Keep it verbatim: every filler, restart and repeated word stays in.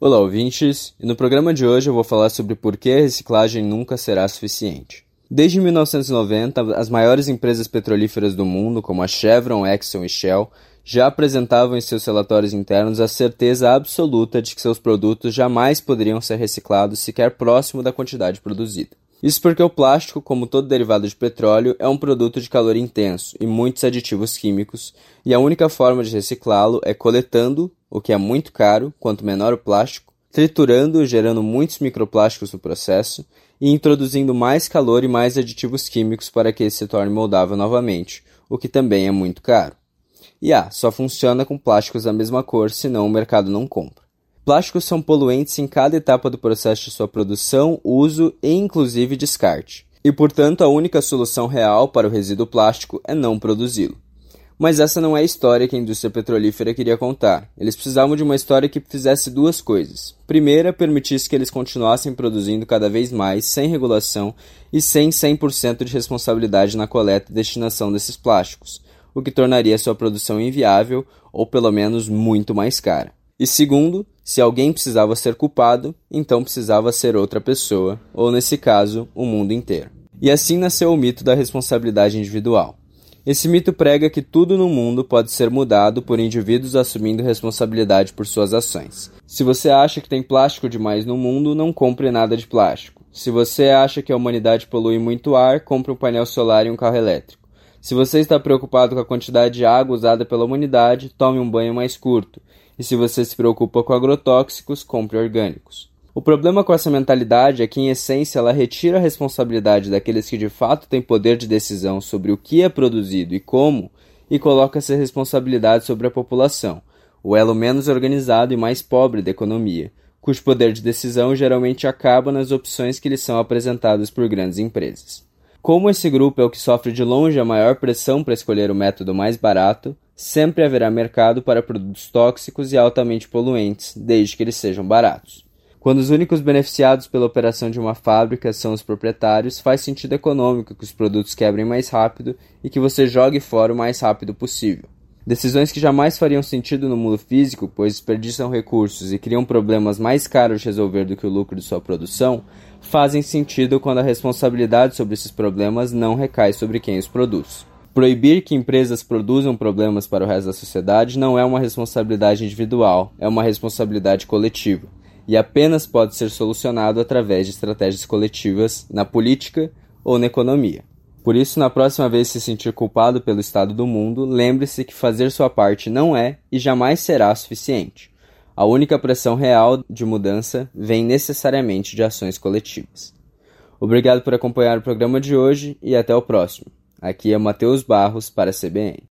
Olá, ouvintes, e no programa de hoje eu vou falar sobre por que a reciclagem nunca será suficiente. Desde mil novecentos e noventa, as maiores empresas petrolíferas do mundo, como a Chevron, Exxon e Shell, já apresentavam em seus relatórios internos a certeza absoluta de que seus produtos jamais poderiam ser reciclados sequer próximo da quantidade produzida. Isso porque o plástico, como todo derivado de petróleo, é um produto de calor intenso e muitos aditivos químicos, e a única forma de reciclá-lo é coletando, o que é muito caro, quanto menor o plástico, triturando, gerando muitos microplásticos no processo, e introduzindo mais calor e mais aditivos químicos para que ele se torne moldável novamente, o que também é muito caro. E ah, só funciona com plásticos da mesma cor, senão o mercado não compra. Plásticos são poluentes em cada etapa do processo de sua produção, uso e inclusive descarte. E, portanto, a única solução real para o resíduo plástico é não produzi-lo. Mas essa não é a história que a indústria petrolífera queria contar. Eles precisavam de uma história que fizesse duas coisas. Primeira, permitisse que eles continuassem produzindo cada vez mais, sem regulação e sem cem por cento de responsabilidade na coleta e destinação desses plásticos, o que tornaria sua produção inviável ou pelo menos muito mais cara. E segundo, se alguém precisava ser culpado, então precisava ser outra pessoa, ou nesse caso, o mundo inteiro. E assim nasceu o mito da responsabilidade individual. Esse mito prega que tudo no mundo pode ser mudado por indivíduos assumindo responsabilidade por suas ações. Se você acha que tem plástico demais no mundo, não compre nada de plástico. Se você acha que a humanidade polui muito ar, compre um painel solar e um carro elétrico. Se você está preocupado com a quantidade de água usada pela humanidade, tome um banho mais curto. E se você se preocupa com agrotóxicos, compre orgânicos. O problema com essa mentalidade é que, em essência, ela retira a responsabilidade daqueles que de fato têm poder de decisão sobre o que é produzido e como, e coloca essa responsabilidade sobre a população, o elo menos organizado e mais pobre da economia, cujo poder de decisão geralmente acaba nas opções que lhes são apresentadas por grandes empresas. Como esse grupo é o que sofre de longe a maior pressão para escolher o método mais barato, sempre haverá mercado para produtos tóxicos e altamente poluentes, desde que eles sejam baratos. Quando os únicos beneficiados pela operação de uma fábrica são os proprietários, faz sentido econômico que os produtos quebrem mais rápido e que você jogue fora o mais rápido possível. Decisões que jamais fariam sentido no mundo físico, pois desperdiçam recursos e criam problemas mais caros de resolver do que o lucro de sua produção, fazem sentido quando a responsabilidade sobre esses problemas não recai sobre quem os produz. Proibir que empresas produzam problemas para o resto da sociedade não é uma responsabilidade individual, é uma responsabilidade coletiva, e apenas pode ser solucionado através de estratégias coletivas na política ou na economia. Por isso, na próxima vez que se sentir culpado pelo estado do mundo, lembre-se que fazer sua parte não é e jamais será suficiente. A única pressão real de mudança vem necessariamente de ações coletivas. Obrigado por acompanhar o programa de hoje e até o próximo. Aqui é Matheus Barros para a C B N.